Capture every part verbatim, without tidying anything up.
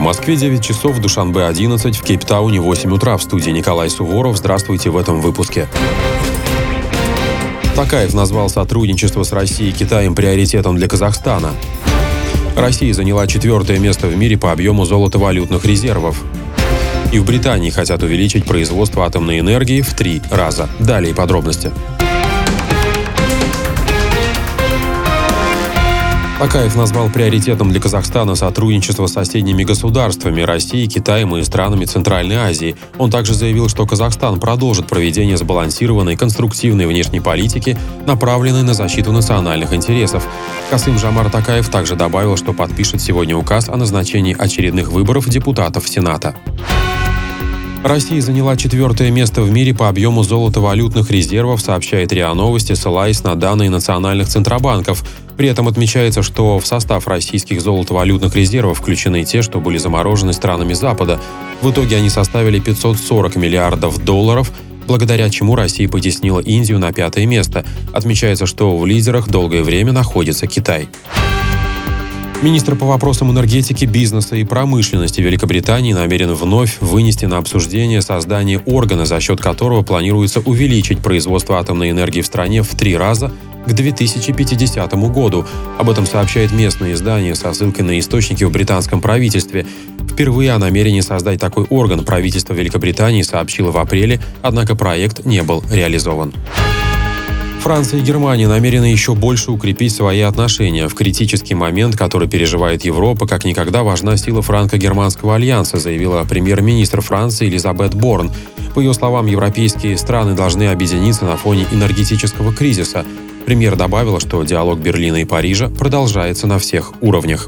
Москве девять часов, в Душанбе одиннадцать, в Кейптауне восемь утра. В студии Николай Суворов. Здравствуйте в этом выпуске. Токаев назвал сотрудничество с Россией и Китаем приоритетом для Казахстана. Россия заняла четвертое место в мире по объему золотовалютных резервов. И в Британии хотят увеличить производство атомной энергии в три раза. Далее подробности. Токаев назвал приоритетом для Казахстана сотрудничество с соседними государствами Россией, Китаем и странами Центральной Азии. Он также заявил, что Казахстан продолжит проведение сбалансированной, конструктивной внешней политики, направленной на защиту национальных интересов. Касым-Жомарт Токаев также добавил, что подпишет сегодня указ о назначении очередных выборов депутатов Сената. Россия заняла четвертое место в мире по объему золотовалютных резервов, сообщает РИА Новости, ссылаясь на данные национальных центробанков. При этом отмечается, что в состав российских золотовалютных резервов включены те, что были заморожены странами Запада. В итоге они составили пятьсот сорок миллиардов долларов, благодаря чему Россия потеснила Индию на пятое место. Отмечается, что в лидерах долгое время находится Китай. Министр по вопросам энергетики, бизнеса и промышленности Великобритании намерен вновь вынести на обсуждение создание органа, за счет которого планируется увеличить производство атомной энергии в стране в три раза к две тысячи пятидесятому году. Об этом сообщает местное издание со ссылкой на источники в британском правительстве. Впервые о намерении создать такой орган правительство Великобритании сообщило в апреле, однако проект не был реализован. Франция и Германия намерены еще больше укрепить свои отношения. В критический момент, который переживает Европа, как никогда важна сила франко-германского альянса, заявила премьер-министр Франции Элизабет Борн. По ее словам, европейские страны должны объединиться на фоне энергетического кризиса. Премьер добавила, что диалог Берлина и Парижа продолжается на всех уровнях.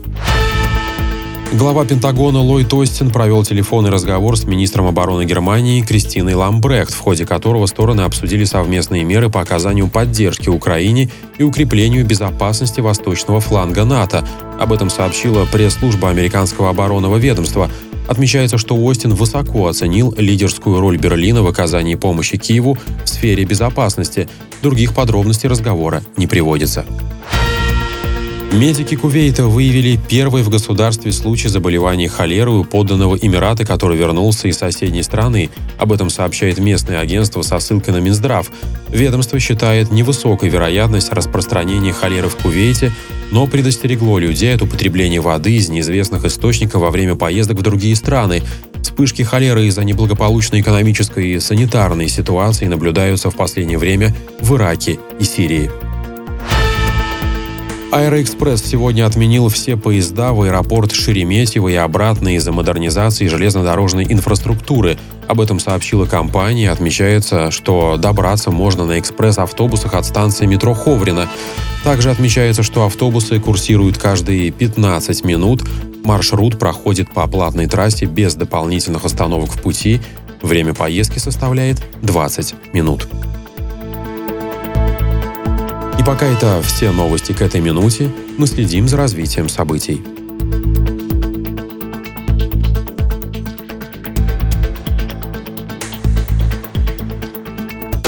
Глава Пентагона Ллойд Остин провел телефонный разговор с министром обороны Германии Кристиной Ламбрехт, в ходе которого стороны обсудили совместные меры по оказанию поддержки Украине и укреплению безопасности восточного фланга НАТО. Об этом сообщила пресс-служба американского оборонного ведомства. Отмечается, что Остин высоко оценил лидерскую роль Берлина в оказании помощи Киеву в сфере безопасности. Других подробностей разговора не приводится. Медики Кувейта выявили первый в государстве случай заболевания холерой у подданного Эмирата, который вернулся из соседней страны. Об этом сообщает местное агентство со ссылкой на Минздрав. Ведомство считает невысокой вероятность распространения холеры в Кувейте, но предостерегло людей от употребления воды из неизвестных источников во время поездок в другие страны. Вспышки холеры из-за неблагополучной экономической и санитарной ситуации наблюдаются в последнее время в Ираке и Сирии. Аэроэкспресс сегодня отменил все поезда в аэропорт Шереметьево и обратно из-за модернизации железнодорожной инфраструктуры. Об этом сообщила компания. Отмечается, что добраться можно на экспресс-автобусах от станции метро Ховрино. Также отмечается, что автобусы курсируют каждые пятнадцать минут. Маршрут проходит по платной трассе без дополнительных остановок в пути. Время поездки составляет двадцать минут. И пока это все новости к этой минуте, мы следим за развитием событий.